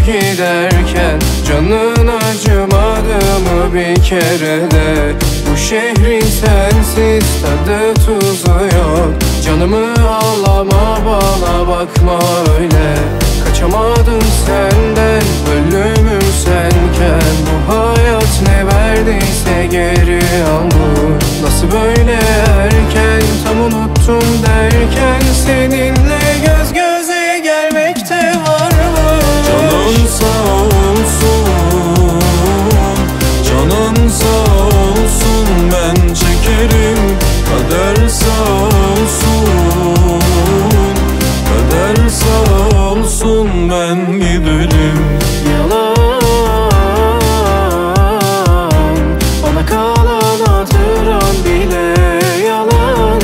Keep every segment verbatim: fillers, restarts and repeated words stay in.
giderken canın acımadı mı bir kere de? Bu şehrin sensiz tadı tuzu yok. Canımı ağlama, bana bakma öyle. Kaçamadım senden, ölümüm senken. Bu hayat ne verdiyse geri almış. Nasıl böyle erken, tam unuttum derken seninle göz göze gelmekte varmış. Canın sağ olsun, canın sağ olsun, ben çekerim. Kader sağ olsun, kader sağ olsun, ben giderim. Yalan, bana kalan hatıran bile yalan.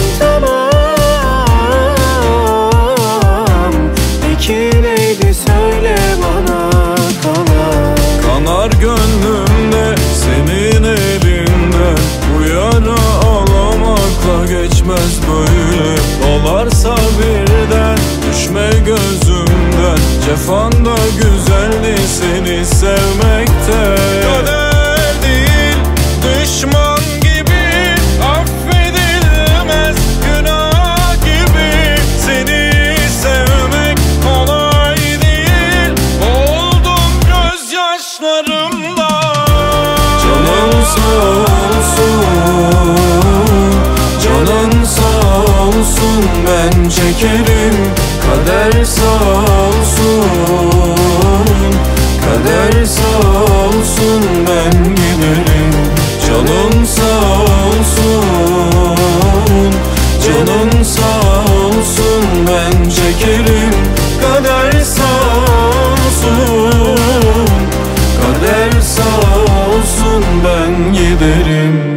Tamam, peki neydi söyle bana kalan? Kanar gönlümde senin elinden, bu yara ağlamakla geçmez böyle. Dolarsa birden düşme gözümden, cefanda güzeldi seni sevmekte. Kader değil düşman gibi affedilmez, günah gibi seni sevmek kolay değil. Oldum gözyaşlarımla. Canın sağ olsun, canın sağ olsun, ben çekerim. Kader sağ olsun, kader sağ olsun, ben giderim. Canın sağ olsun, canın sağ olsun, ben çekerim. Kader sağ olsun, kader sağ olsun, ben giderim.